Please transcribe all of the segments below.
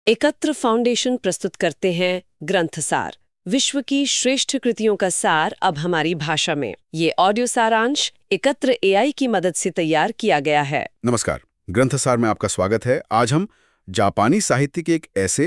एकत्र फाउंडेशन प्रस्तुत करते हैं ग्रंथसार, विश्व की श्रेष्ठ कृतियों का सार अब हमारी भाषा में। ये ऑडियो सारांश एकत्र एआई की मदद से तैयार किया गया है। नमस्कार, ग्रंथसार में आपका स्वागत है। आज हम जापानी साहित्य के एक ऐसे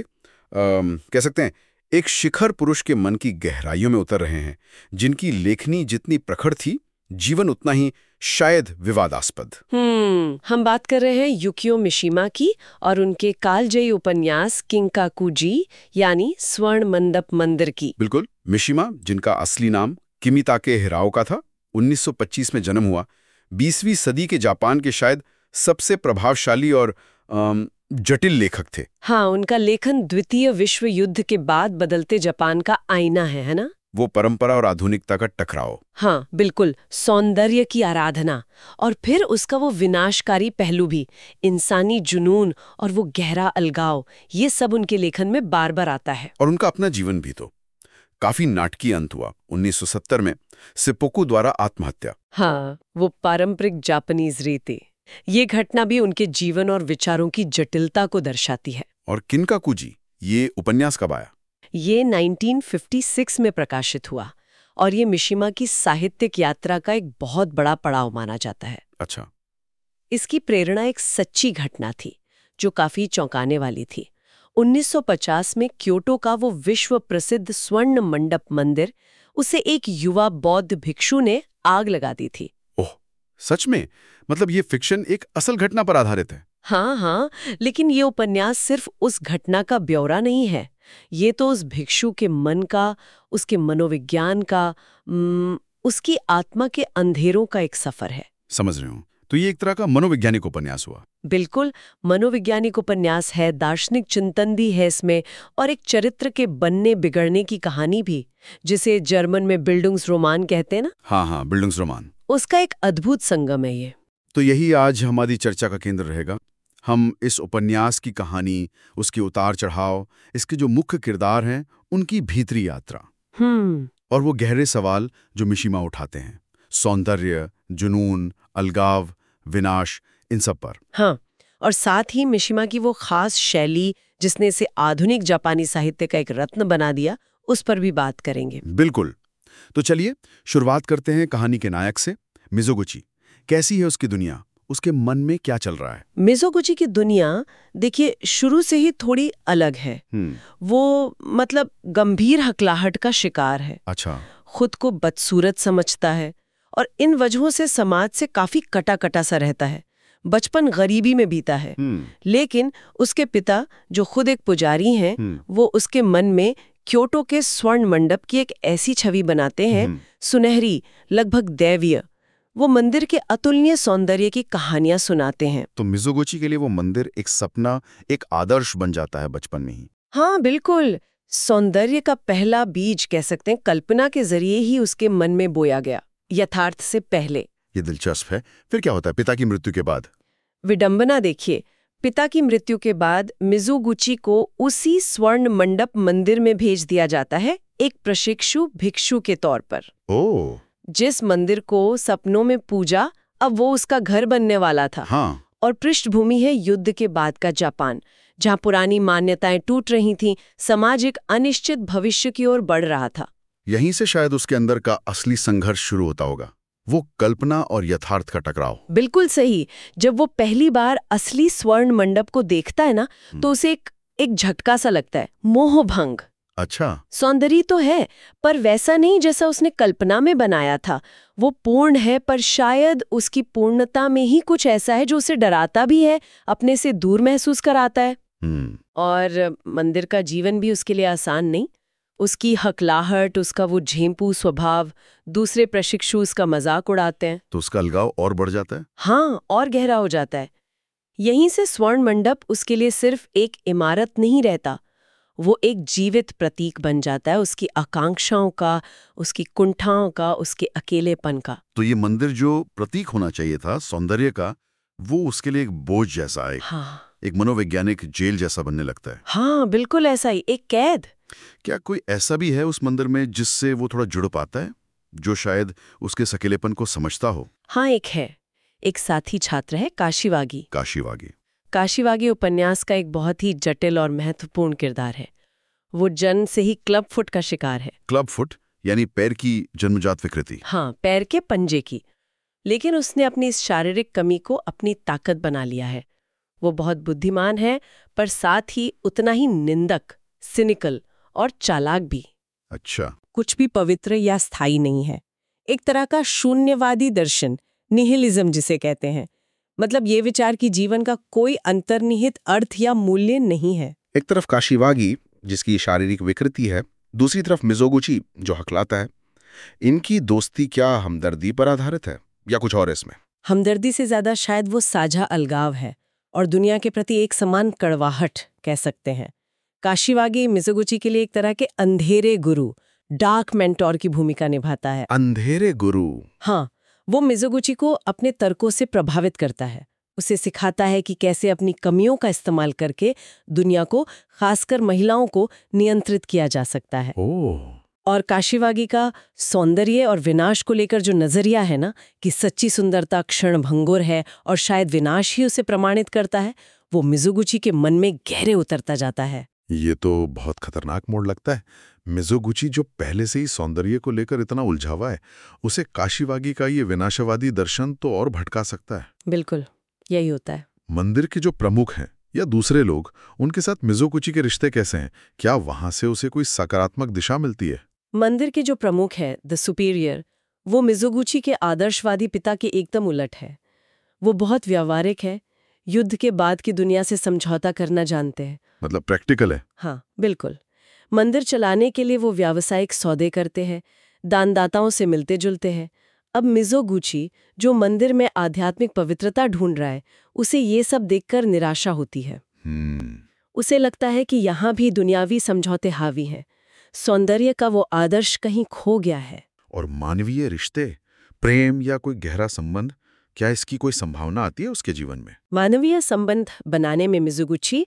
कह सकते हैं एक शिखर पुरुष के मन की गहराइयों में उतर रहे हैं, जिनकी लेखनी जितनी प्रखर थी, जीवन उतना ही शायद विवादास्पद। हम बात कर रहे हैं युकियो मिशिमा की और उनके कालजयी उपन्यास किंकाकुजी यानी स्वर्ण मंडप मंदिर की। बिल्कुल, मिशिमा, जिनका असली नाम किमिताके हिराओका था, 1925 में जन्म हुआ। 20वीं सदी के जापान के शायद सबसे प्रभावशाली और जटिल लेखक थे। हाँ, उनका लेखन द्वितीय विश्व युद्ध के बाद बदलते जापान का आईना है ना? वो परंपरा और आधुनिकता का टकराव। हाँ बिल्कुल, सौंदर्य की आराधना और फिर उसका वो विनाशकारी पहलू भी, इंसानी जुनून और वो गहरा अलगाव, ये सब उनके लेखन में बार बार आता है। और उनका अपना जीवन भी तो काफी नाटकीय अंत हुआ। 1970 में सिप्पोकू द्वारा आत्महत्या। हाँ, वो पारंपरिक जापानीज रीति। ये घटना भी उनके जीवन और विचारों की जटिलता को दर्शाती है। और किंकाकुजी, ये उपन्यास कब आया? ये 1956 में प्रकाशित हुआ और ये मिशिमा की साहित्यिक यात्रा का एक बहुत बड़ा पड़ाव माना जाता है। अच्छा। इसकी प्रेरणा एक सच्ची घटना थी जो काफी चौंकाने वाली थी। 1950 में क्योटो का वो विश्व प्रसिद्ध स्वर्ण मंडप मंदिर, उसे एक युवा बौद्ध भिक्षु ने आग लगा दी थी। ओह, सच में? मतलब ये फिक्शन एक असल घटना पर आधारित है? हाँ, लेकिन ये उपन्यास सिर्फ उस घटना का ब्यौरा नहीं है। ये तो उस भिक्षु के मन का, उसके मनोविज्ञान का, उसकी आत्मा के अंधेरों का एक सफर है। समझ रहे हो। तो ये एक तरह का मनोवैज्ञानिक उपन्यास हुआ। बिल्कुल, मनोवैज्ञानिक उपन्यास है, दार्शनिक चिंतन भी है इसमें, और एक चरित्र के बनने बिगड़ने की कहानी भी, जिसे जर्मन में बिल्डुंग्सरोमान कहते हैं ना। हाँ, बिल्डुंग्सरोमान। उसका एक अद्भुत संगम है ये। तो यही आज हमारी चर्चा का केंद्र रहेगा। हम इस उपन्यास की कहानी, उसके उतार चढ़ाव, इसके जो मुख्य किरदार हैं, उनकी भीतरी यात्रा और वो गहरे सवाल जो मिशिमा उठाते हैं, सौंदर्य, जुनून, अलगाव, विनाश, इन सब पर। हाँ, और साथ ही मिशिमा की वो खास शैली जिसने इसे आधुनिक जापानी साहित्य का एक रत्न बना दिया, उस पर भी बात करेंगे। बिल्कुल। तो चलिए शुरुआत करते हैं कहानी के नायक से, मिज़ोगुची। कैसी है उसकी दुनिया? उसके मन में क्या चल रहा है? मिज़ोगुची की दुनिया देखिए शुरू से ही थोड़ी अलग है। वो मतलब गंभीर हकलाहट का शिकार है। अच्छा। खुद को बदसूरत समझता है और इन वजहों से समाज से काफी कटा सा रहता है। बचपन गरीबी में बीता है। लेकिन उसके पिता जो खुद एक पुजारी हैं, वो उसके मन में क्योटो के स्वर्ण मंडप की एक ऐसी छवि बनाते हैं, सुनहरी, लगभग दैवीय। वो मंदिर के अतुलनीय सौंदर्य की कहानियां सुनाते हैं। तो मिज़ोगुची के लिए वो मंदिर एक सपना, एक आदर्श बन जाता है बचपन में ही। हाँ बिल्कुल, सौंदर्य का पहला बीज कह सकते हैं, कल्पना के जरिए ही उसके मन में बोया गया, यथार्थ से पहले। ये दिलचस्प है। फिर क्या होता है पिता की मृत्यु के बाद? विडंबना देखिए, पिता की मृत्यु के बाद मिज़ोगुची को उसी स्वर्ण मंडप मंदिर में भेज दिया जाता है, एक प्रशिक्षु भिक्षु के तौर पर। ओह। जिस मंदिर को सपनों में पूजा, अब वो उसका घर बनने वाला था। हाँ। और पृष्ठभूमि है युद्ध के बाद का जापान, जहां पुरानी मान्यताएं टूट रही थीं, समाज एक अनिश्चित भविष्य की ओर बढ़ रहा था। यहीं से शायद उसके अंदर का असली संघर्ष शुरू होता होगा, वो कल्पना और यथार्थ का टकराव। बिल्कुल सही। जब वो पहली बार असली स्वर्ण मंडप को देखता है ना, तो उसे एक झटका सा लगता है, मोहभंग। अच्छा। सौंदर्य तो है, पर वैसा नहीं जैसा उसने कल्पना में बनाया था। वो पूर्ण है, पर शायद उसकी पूर्णता में ही कुछ ऐसा है जो उसे डराता भी है, अपने से दूर महसूस कराता है। और मंदिर का जीवन भी उसके लिए आसान नहीं। उसकी हकलाहट, उसका वो झेंपू स्वभाव, दूसरे प्रशिक्षु उसका मजाक उड़ाते हैं, तो उसका अलगाव और बढ़ जाता है। हाँ, और गहरा हो जाता है। यहीं से स्वर्ण मंडप उसके लिए सिर्फ एक इमारत नहीं रहता, वो एक जीवित प्रतीक बन जाता है, उसकी आकांक्षाओं का, उसकी कुंठाओं का, उसके अकेलेपन का। तो ये मंदिर जो प्रतीक होना चाहिए था सौंदर्य का, वो उसके लिए एक बोझ जैसा है। हाँ, एक मनोवैज्ञानिक जेल जैसा बनने लगता है। हाँ बिल्कुल ऐसा ही, एक कैद। क्या कोई ऐसा भी है उस मंदिर में जिससे वो थोड़ा जुड़ पाता है, जो शायद उसके सकेलेपन को समझता हो? हाँ, एक है। एक साथी छात्र है, काशीवागी। काशीवागी। काशीवागी उपन्यास का एक बहुत ही जटिल और महत्वपूर्ण किरदार है। वो जन्म से ही क्लब फुट का शिकार है। क्लब फुट यानी पैर की जन्मजात विकृति। हाँ, पैर के पंजे की। लेकिन उसने अपनी इस शारीरिक कमी को अपनी ताकत बना लिया है। वो बहुत बुद्धिमान है, पर साथ ही उतना ही निंदक, सिनिकल और चालाक भी। अच्छा। कुछ भी पवित्र या स्थायी नहीं है। एक तरह का शून्यवादी दर्शन, निहिलिज्म जिसे कहते हैं। मतलब ये विचार कि जीवन का कोई अंतर्निहित अर्थ या मूल्य नहीं है। एक तरफ काशीवागी जिसकी शारीरिक विकृति है, दूसरी तरफ मिज़ोगुची जो हकलाता है। इनकी दोस्ती क्या हमदर्दी पर आधारित है या कुछ और इसमें? हमदर्दी से ज्यादा शायद वो साझा अलगाव है और दुनिया के प्रति एक समान कड़वाहट कह सकते हैं। काशीवागी मिज़ोगुची के लिए एक तरह के अंधेरे गुरु, डार्क मेंटोर की भूमिका निभाता है। अंधेरे गुरु? हाँ, वो मिज़ोगुची को अपने तर्कों से प्रभावित करता है। उसे सिखाता है कि कैसे अपनी कमियों का इस्तेमाल करके दुनिया को, खासकर महिलाओं को, नियंत्रित किया जा सकता है। और काशीवागी का सौंदर्य और विनाश को लेकर जो नजरिया है ना, कि सच्ची सुंदरता क्षणभंगुर है और शायद विनाश ही उसे प्रमाणित करता है, वो मिज़ोगुची के मन में गहरे उतरता जाता है। ये तो बहुत खतरनाक मोड़ लगता है। मिज़ोगुची जो पहले से ही सौंदर्य को लेकर इतना उलझा हुआ है, उसे काशीवागी का ये विनाशवादी दर्शन तो और भटका सकता है। बिल्कुल, यही होता है। मंदिर के जो प्रमुख हैं या दूसरे लोग, उनके साथ मिज़ोगुची के रिश्ते कैसे हैं? क्या वहां से उसे कोई सकारात्मक दिशा मिलती है? मंदिर के जो प्रमुख है, द सुपीरियर, वो मिज़ोगुची के आदर्शवादी पिता के एकदम उलट है। वो बहुत व्यावहारिक है, युद्ध के बाद की दुनिया से समझौता करना जानते हैं। मतलब प्रैक्टिकल है। हाँ, बिल्कुल। मंदिर चलाने के लिए वो व्यावसायिक सौदे करते हैं, दानदाताओं से मिलते जुलते हैं। अब मिज़ोगुची, जो मंदिर में आध्यात्मिक पवित्रता ढूंढ रहा है, उसे ये सब देखकर निराशा होती है। उसे लगता है कि यहाँ भी दुनियावी समझौते हावी हैं। सौंदर्य का वो आदर्श कहीं खो गया है। और मानवीय रिश्ते, प्रेम या कोई गहरा संबंध, क्या इसकी कोई संभावना आती है उसके जीवन में? मानवीय संबंध बनाने में मिज़ोगुची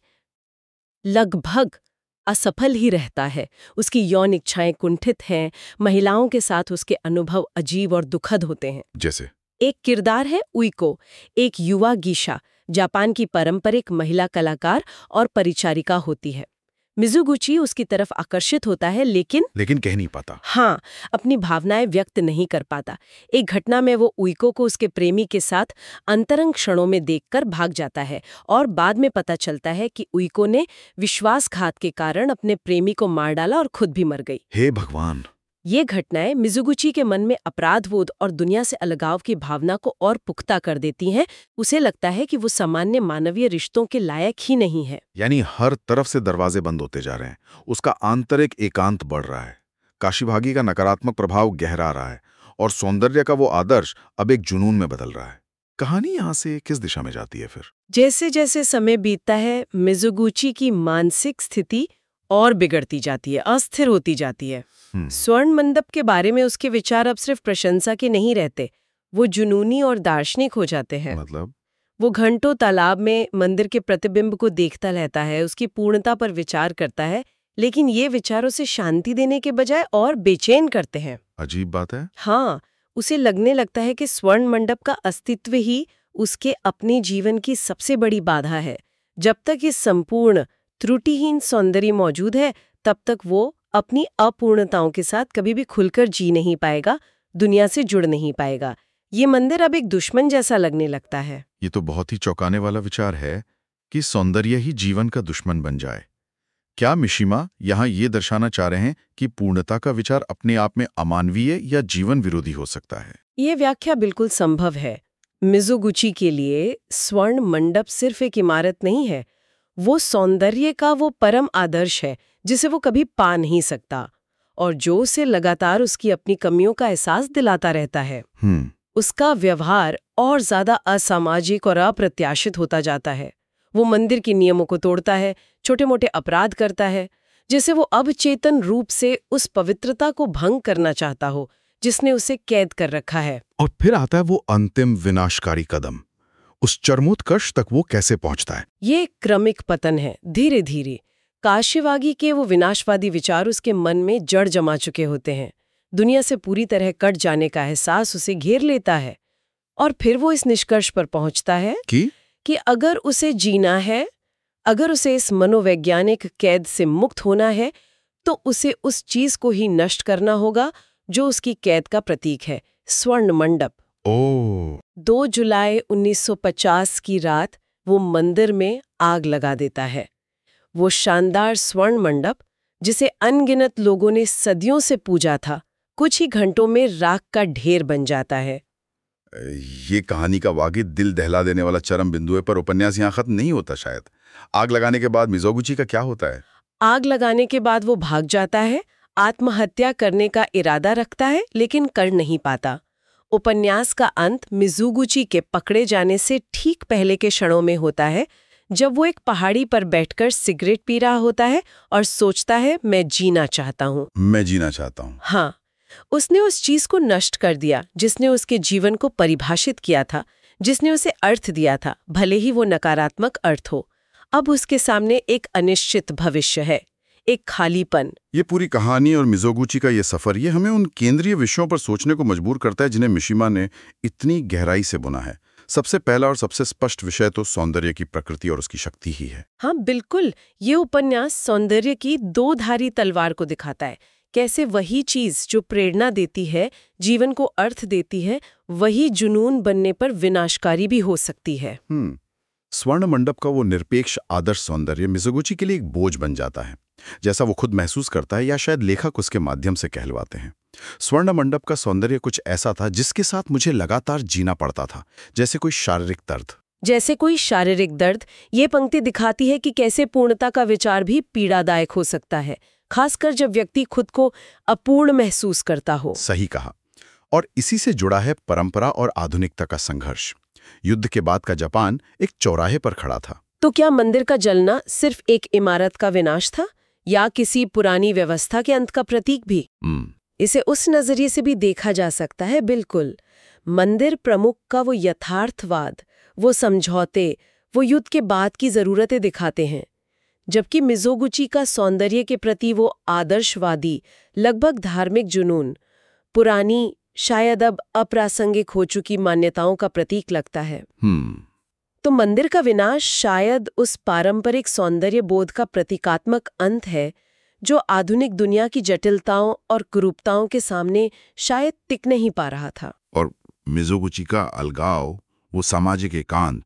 लगभग असफल ही रहता है। उसकी यौन इच्छाएं कुंठित हैं, महिलाओं के साथ उसके अनुभव अजीब और दुखद होते हैं। जैसे? एक किरदार है उइको, एक युवा गीशा, जापान की पारंपरिक महिला कलाकार और परिचारिका होती है। मिज़ोगुची उसकी तरफ आकर्षित होता है, लेकिन कह नहीं पाता। हाँ, अपनी भावनाएं व्यक्त नहीं कर पाता। एक घटना में वो उइको को उसके प्रेमी के साथ अंतरंग क्षणों में देखकर भाग जाता है और बाद में पता चलता है कि उइको ने विश्वासघात के कारण अपने प्रेमी को मार डाला और खुद भी मर गई। हे भगवान! ये घटनाएं मिज़ोगुची के मन में अपराधबोध और दुनिया से अलगाव की भावना को और पुख्ता कर देती हैं। उसे लगता है कि वो सामान्य मानवीय रिश्तों के लायक ही नहीं है। यानी हर तरफ से दरवाजे बंद होते जा रहे हैं। उसका आंतरिक एकांत बढ़ रहा है। काशीवागी का नकारात्मक प्रभाव गहरा रहा है और सौंदर्य का वो आदर्श अब एक जुनून में बदल रहा है। कहानी यहाँ से किस दिशा में जाती है फिर? जैसे जैसे समय बीतता है, मिज़ोगुची की मानसिक स्थिति और बिगड़ती जाती है, अस्थिर होती जाती है। स्वर्ण मंडप के बारे में उसके विचार अब सिर्फ प्रशंसा के नहीं रहते, वो जुनूनी और दार्शनिक हो जाते हैं। मतलब? वो घंटों तालाब में मंदिर के प्रतिबिंब को देखता रहता है, उसकी पूर्णता पर विचार करता है, लेकिन ये विचार उसे शांति देने के बजाय और बेचैन करते हैं। अजीब बात है। हाँ, उसे लगने लगता है कि स्वर्ण मंडप का अस्तित्व ही उसके अपने जीवन की सबसे बड़ी बाधा है। जब तक ये संपूर्ण त्रुटिहीन सौंदर्य मौजूद है, तब तक वो अपनी अपूर्णताओं के साथ कभी भी खुलकर जी नहीं पाएगा, दुनिया से जुड़ नहीं पाएगा। ये मंदिर अब एक दुश्मन जैसा लगने लगता है। ये तो बहुत ही चौंकाने वाला विचार है कि सौंदर्य ही जीवन का दुश्मन बन जाए। क्या मिशिमा यहाँ ये दर्शाना चाह रहे हैं कि पूर्णता का विचार अपने आप में अमानवीय या जीवन विरोधी हो सकता है? ये व्याख्या बिल्कुल संभव है। मिज़ोगुची के लिए स्वर्ण मंडप सिर्फ एक इमारत नहीं है, वो सौंदर्य का वो परम आदर्श है जिसे वो कभी पा नहीं सकता और जो उसे लगातार उसकी अपनी कमियों का एहसास दिलाता रहता है। उसका व्यवहार और ज्यादा असामाजिक और अप्रत्याशित होता जाता है। वो मंदिर के नियमों को तोड़ता है, छोटे मोटे अपराध करता है, जैसे वो अवचेतन रूप से उस पवित्रता को भंग करना चाहता हो जिसने उसे कैद कर रखा है। और फिर आता है वो अंतिम विनाशकारी कदम। उस चरमोत्कर्ष तक वो कैसे पहुंचता है? ये क्रमिक पतन है, धीरे धीरे। काशीवागी के वो विनाशवादी विचार उसके मन में जड़ जमा चुके होते हैं। दुनिया से पूरी तरह कट जाने का एहसास उसे घेर लेता है और फिर वो इस निष्कर्ष पर पहुंचता है कि अगर उसे जीना है, अगर उसे इस मनोवैज्ञानिक कैद से मुक्त होना है, तो उसे उस चीज को ही नष्ट करना होगा जो उसकी कैद का प्रतीक है, स्वर्ण मंडप। 2 जुलाई 1950 की रात वो मंदिर में आग लगा देता है। वो शानदार स्वर्ण मंडप, जिसे अनगिनत लोगों ने सदियों से पूजा था, कुछ ही घंटों में राख का ढेर बन जाता है। ये कहानी का वाकई दिल दहला देने वाला चरम बिंदु है, पर उपन्यास यहाँ खत्म नहीं होता शायद। आग लगाने के बाद मिज़ोगुची का क्या होता है? आग लगाने के बाद वो भाग जाता है, आत्महत्या करने का इरादा रखता है, लेकिन कर नहीं पाता। उपन्यास का अंत मिज़ोगुची के पकड़े जाने से ठीक पहले के क्षणों में होता है, जब वो एक पहाड़ी पर बैठकर सिगरेट पी रहा होता है और सोचता है, मैं जीना चाहता हूँ। मैं जीना चाहता हूँ। हाँ, उसने उस चीज को नष्ट कर दिया जिसने उसके जीवन को परिभाषित किया था, जिसने उसे अर्थ दिया था, भले ही वो नकारात्मक अर्थ हो। अब उसके सामने एक अनिश्चित भविष्य है, एक खालीपन। ये पूरी कहानी और मिज़ोगुची का ये सफर, ये हमें उन केंद्रीय विषयों पर सोचने को मजबूर करता है जिन्हें मिशिमा ने इतनी गहराई से बुना है। सबसे पहला और सबसे स्पष्ट विषय तो सौंदर्य की प्रकृति और उसकी शक्ति ही है। हाँ बिल्कुल, ये उपन्यास सौंदर्य की दो धारी तलवार को दिखाता है। कैसे वही चीज जो प्रेरणा देती है, जीवन को अर्थ देती है, वही जुनून बनने पर विनाशकारी भी हो सकती है। स्वर्ण मंडप का वो निरपेक्ष आदर्श सौंदर्य मिज़ोगुची के लिए एक बोझ बन जाता है, जैसा वो खुद महसूस करता है, या शायद लेखक उसके माध्यम से कहलवाते हैं। स्वर्ण मंडप का सौंदर्य कुछ ऐसा था जिसके साथ मुझे लगातार जीना पड़ता था, जैसे कोई शारीरिक दर्द। जैसे कोई शारीरिक दर्द। ये पंक्ति दिखाती है कि कैसे पूर्णता का विचार भी पीड़ादायक हो सकता है, खासकर जब व्यक्ति खुद को अपूर्ण महसूस करता हो। सही कहा। और इसी से जुड़ा है परंपरा और आधुनिकता का संघर्ष। युद्ध के बाद का जापान एक चौराहे पर खड़ा था। तो क्या मंदिर का जलना सिर्फ एक इमारत का विनाश था, या किसी पुरानी व्यवस्था के अंत का प्रतीक भी? इसे उस नजरिए से भी देखा जा सकता है। बिल्कुल, मंदिर प्रमुख का वो यथार्थवाद, वो समझौते, वो युद्ध के बाद की जरूरतें दिखाते हैं, जबकि मिज़ोगुची का सौंदर्य के प्रति वो आदर्शवादी, लगभग धार्मिक जुनून, पुरानी, शायद अब अप्रासंगिक हो चुकी मान्यताओं का प्रतीक लगता है। तो मंदिर का विनाश शायद उस पारंपरिक सौंदर्य बोध का प्रतीकात्मक अंत है, जो आधुनिक दुनिया की जटिलताओं और कुरूपताओं के सामने शायद टिक नहीं पा रहा था। और मिज़ोगुची का अलगाव, वो सामाजिक एकांत,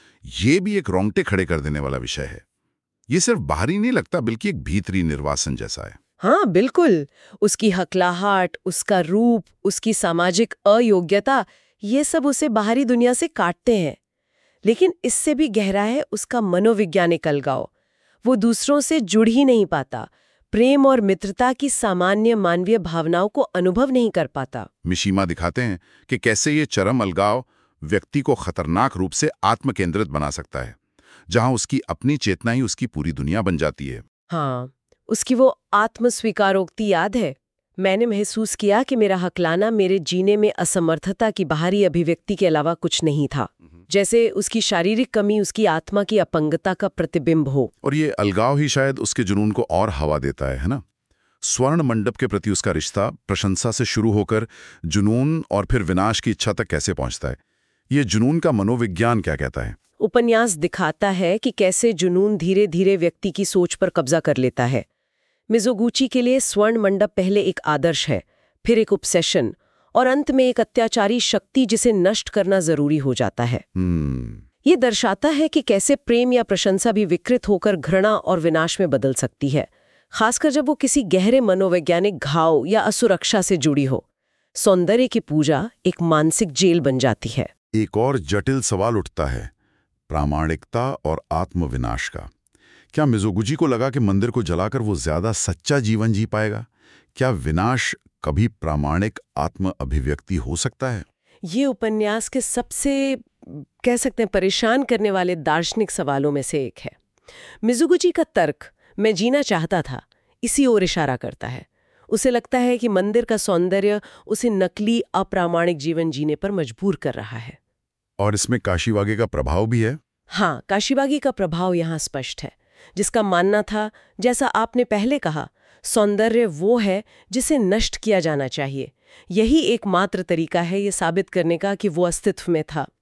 ये भी एक रोंगटे खड़े कर देने वाला विषय है। ये सिर्फ बाहरी नहीं लगता, बल्कि एक भीतरी निर्वासन जैसा है। हाँ बिल्कुल, उसकी हकलाहट, उसका रूप, उसकी सामाजिक अयोग्यता, ये सब उसे बाहरी दुनिया से काटते हैं। लेकिन इससे भी गहरा है उसका मनोवैज्ञानिक अलगाव। वो दूसरों से जुड़ ही नहीं पाता, प्रेम और मित्रता की सामान्य मानवीय भावनाओं को अनुभव नहीं कर पाता। मिशिमा दिखाते हैं कि कैसे ये चरम अलगाव व्यक्ति को खतरनाक रूप से आत्मकेंद्रित बना सकता है, जहां उसकी अपनी चेतना ही उसकी पूरी दुनिया बन जाती है। हाँ, उसकी वो आत्मस्वीकारोक्ति याद है, मैंने महसूस किया कि मेरा हकलाना मेरे जीने में असमर्थता की बाहरी अभिव्यक्ति के अलावा कुछ नहीं था। जैसे उसकी शारीरिक कमी उसकी आत्मा की अपंगता का प्रतिबिंब हो। और ये अलगाव ही शायद उसके जुनून को और हवा देता है ना? स्वर्ण मंडप के प्रति उसका रिश्ता प्रशंसा से शुरू होकर जुनून और फिर विनाश की इच्छा तक कैसे पहुंचता है। ये जुनून का मनोविज्ञान क्या कहता है? उपन्यास दिखाता है कि कैसे जुनून धीरे धीरे व्यक्ति की सोच पर कब्जा कर लेता है। मिज़ोगुची के लिए स्वर्ण मंडप पहले एक आदर्श है, फिर एक ऑब्सेशन, और अंत में एक अत्याचारी शक्ति जिसे नष्ट करना जरूरी हो जाता है। ये दर्शाता है कि कैसे प्रेम या प्रशंसा भी विकृत होकर घृणा और विनाश में बदल सकती है, खासकर जब वो किसी गहरे मनोवैज्ञानिक घाव या असुरक्षा से जुड़ी हो। सौंदर्य की पूजा एक मानसिक जेल बन जाती है। एक और जटिल सवाल उठता है, प्रामाणिकता और आत्मविनाश का। क्या मिज़ोगुची को लगा कि मंदिर को जलाकर वो ज्यादा सच्चा जीवन जी पाएगा? क्या विनाश कभी प्रामाणिक आत्म अभिव्यक्ति हो सकता है? ये उपन्यास के सबसे कह सकते हैं परेशान करने वाले दार्शनिक सवालों में से एक है। मिज़ोगुची का तर्क, मैं जीना चाहता था, इसी ओर इशारा करता है। उसे लगता है कि मंदिर का सौंदर्य उसे नकली अप्रामाणिक जीवन जीने पर मजबूर कर रहा है। और इसमें काशीवागे का प्रभाव भी है? हाँ, काशीवागे का प्रभाव यहाँ स्पष्ट है, जिसका मानना था, जैसा आपने पहले कहा, सौंदर्य वो है जिसे नष्ट किया जाना चाहिए। यही एकमात्र तरीका है ये साबित करने का कि वो अस्तित्व में था।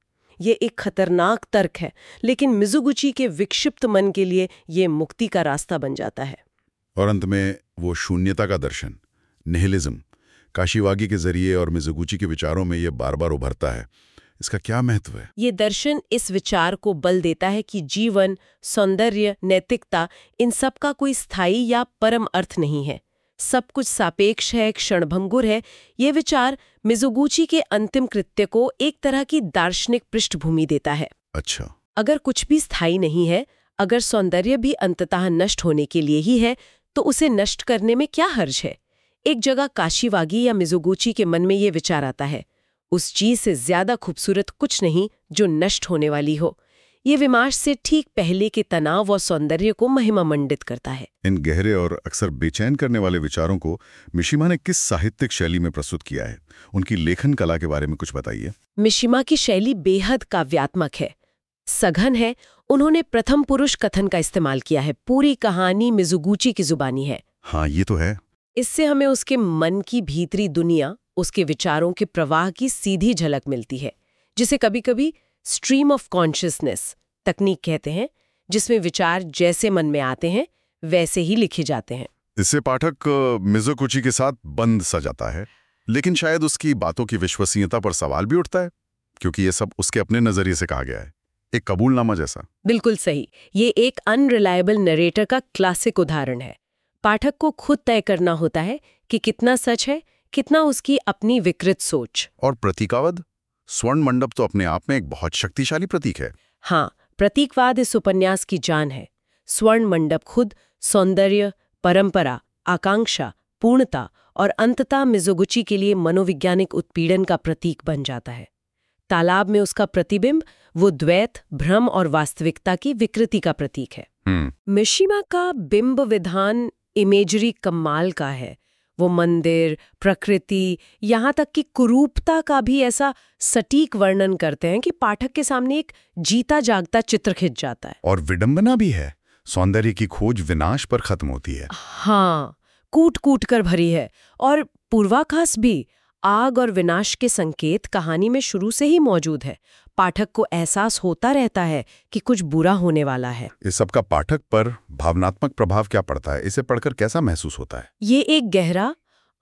ये एक खतरनाक तर्क है, लेकिन मिज़ुगुची के विक्षिप्त मन के लिए ये मुक्ति का रास्ता बन जाता है। और अंत में वो शून्यता का दर्शन, निहिलिज्म, काशीवागी के जरिए और मिज़ुगुची के विचारों में ये बार बार उभरता है। इसका क्या महत्व है? ये दर्शन इस विचार को बल देता है कि जीवन, सौंदर्य, नैतिकता, इन सब का कोई स्थायी या परम अर्थ नहीं है। सब कुछ सापेक्ष है, क्षणभंगुर है। ये विचार मिज़ुगुची के अंतिम कृत्य को एक तरह की दार्शनिक पृष्ठभूमि देता है। अच्छा, अगर कुछ भी स्थायी नहीं है, अगर सौंदर्य भी अंततः नष्ट होने के लिए ही है, तो उसे नष्ट करने में क्या हर्ज है? एक जगह काशीवागी या मिज़ुगुची के मन में ये विचार आता है, उस चीज से ज्यादा खूबसूरत कुछ नहीं जो नष्ट होने वाली हो। ये विमर्श से ठीक पहले के तनाव और सौंदर्य को महिमामंडित करता है। इन गहरे और अक्सर बेचैन करने वाले विचारों को मिशिमा ने किस साहित्यिक शैली में प्रस्तुत किया है? उनकी लेखन कला के बारे में कुछ बताइए। मिशिमा की शैली बेहद काव्यात्मक है, सघन है। उन्होंने प्रथम पुरुष कथन का इस्तेमाल किया है। पूरी कहानी मिज़ुगुची की जुबानी है। हाँ, ये तो है। इससे हमें उसके मन की भीतरी दुनिया, उसके विचारों के प्रवाह की सीधी झलक मिलती है, जिसे कभी-कभी स्ट्रीम ऑफ कॉन्शियसनेस तकनीक कहते हैं, जिसमें विचार जैसे मन में आते हैं वैसे ही लिखे जाते हैं। इससे पाठक मिज़ुगुची के साथ बंद सा जाता है, लेकिन शायद उसकी बातों की विश्वसनीयता पर सवाल भी उठता है, क्योंकि ये सब उसके अपने नजरिए से कहा गया है, एक कबूलनामा जैसा। बिल्कुल सही। ये एक अनरिलायबल नरेटर का क्लासिक उदाहरण है। पाठक को खुद तय करना होता है कि कितना सच है, कितना उसकी अपनी विकृत सोच। और प्रतीकावाद, स्वर्ण मंडप तो अपने आप में एक बहुत शक्तिशाली प्रतीक है। हाँ, प्रतीकवाद इस उपन्यास की जान है। स्वर्ण मंडप खुद सौंदर्य, परंपरा, आकांक्षा, पूर्णता और अंततः मिज़ुगुची के लिए मनोवैज्ञानिक उत्पीड़न का प्रतीक बन जाता है। तालाब में उसका प्रतिबिंब वो द्वैत, भ्रम और वास्तविकता की विकृति का प्रतीक है। मिशिमा का बिंब विधान इमेजरी कमाल का है। वो मंदिर, प्रकृति, यहाँ तक कि कुरूपता का भी ऐसा सटीक वर्णन करते हैं कि पाठक के सामने एक जीता जागता चित्र खिंच जाता है। और विडंबना भी है। सौंदर्य की खोज विनाश पर खत्म होती है। हाँ, कूट कूट कर भरी है। और पूर्वाभास भी, आग और विनाश के संकेत कहानी में शुरू से ही मौजूद है। पाठक को एहसास होता रहता है कि कुछ बुरा होने वाला है। इस सब का पाठक पर भावनात्मक प्रभाव क्या पड़ता है? इसे पढ़कर कैसा महसूस होता है? ये एक गहरा,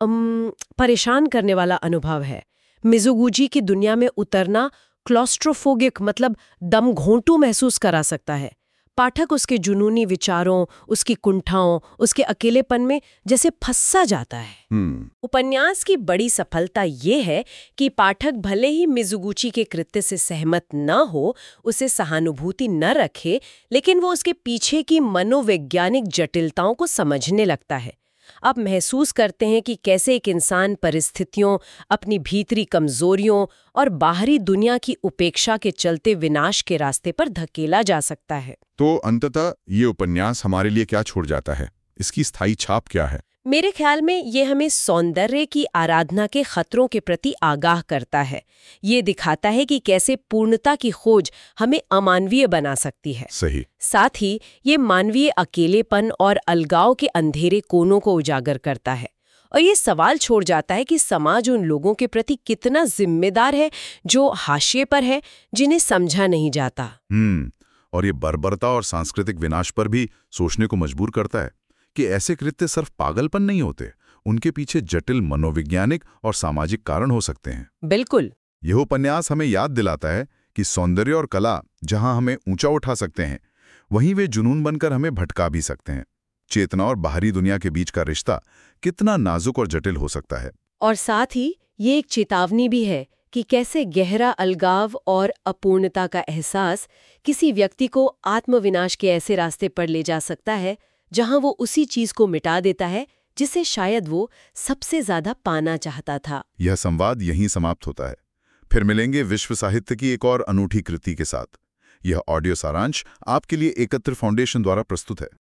परेशान करने वाला अनुभव है। मिज़ुगुची की दुनिया में उतरना क्लॉस्ट्रोफोबिक, मतलब दम घोंटू महसूस करा सकता है। पाठक उसके जुनूनी विचारों, उसकी कुंठाओं, उसके अकेलेपन में जैसे फंसा जाता है। उपन्यास की बड़ी सफलता ये है कि पाठक भले ही मिज़ुगुची के कृत्य से सहमत न हो, उसे सहानुभूति न रखे, लेकिन वो उसके पीछे की मनोवैज्ञानिक जटिलताओं को समझने लगता है। आप महसूस करते हैं कि कैसे एक इंसान परिस्थितियों, अपनी भीतरी कमजोरियों और बाहरी दुनिया की उपेक्षा के चलते विनाश के रास्ते पर धकेला जा सकता है। तो अंततः ये उपन्यास हमारे लिए क्या छोड़ जाता है? इसकी स्थायी छाप क्या है? मेरे ख्याल में ये हमें सौंदर्य की आराधना के खतरों के प्रति आगाह करता है। ये दिखाता है कि कैसे पूर्णता की खोज हमें अमानवीय बना सकती है। सही। साथ ही ये मानवीय अकेलेपन और अलगाव के अंधेरे कोनों को उजागर करता है। और ये सवाल छोड़ जाता है कि समाज उन लोगों के प्रति कितना जिम्मेदार है जो हाशिए पर है, जिन्हें समझा नहीं जाता। और ये बर्बरता और सांस्कृतिक विनाश पर भी सोचने को मजबूर करता है कि ऐसे कृत्य सिर्फ पागलपन नहीं होते, उनके पीछे जटिल मनोवैज्ञानिक और सामाजिक कारण हो सकते हैं। बिल्कुल। यह उपन्यास हमें याद दिलाता है कि सौंदर्य और कला जहां हमें ऊंचा उठा सकते हैं, वहीं वे जुनून बनकर हमें भटका भी सकते हैं। चेतना और बाहरी दुनिया के बीच का रिश्ता कितना नाजुक और जटिल हो सकता है। और साथ ही ये एक चेतावनी भी है कि कैसे गहरा अलगाव और अपूर्णता का एहसास किसी व्यक्ति को आत्मविनाश के ऐसे रास्ते पर ले जा सकता है जहां वो उसी चीज को मिटा देता है जिसे शायद वो सबसे ज्यादा पाना चाहता था। यह संवाद यहीं समाप्त होता है। फिर मिलेंगे विश्व साहित्य की एक और अनूठी कृति के साथ। यह ऑडियो सारांश आपके लिए एकत्र फाउंडेशन द्वारा प्रस्तुत है।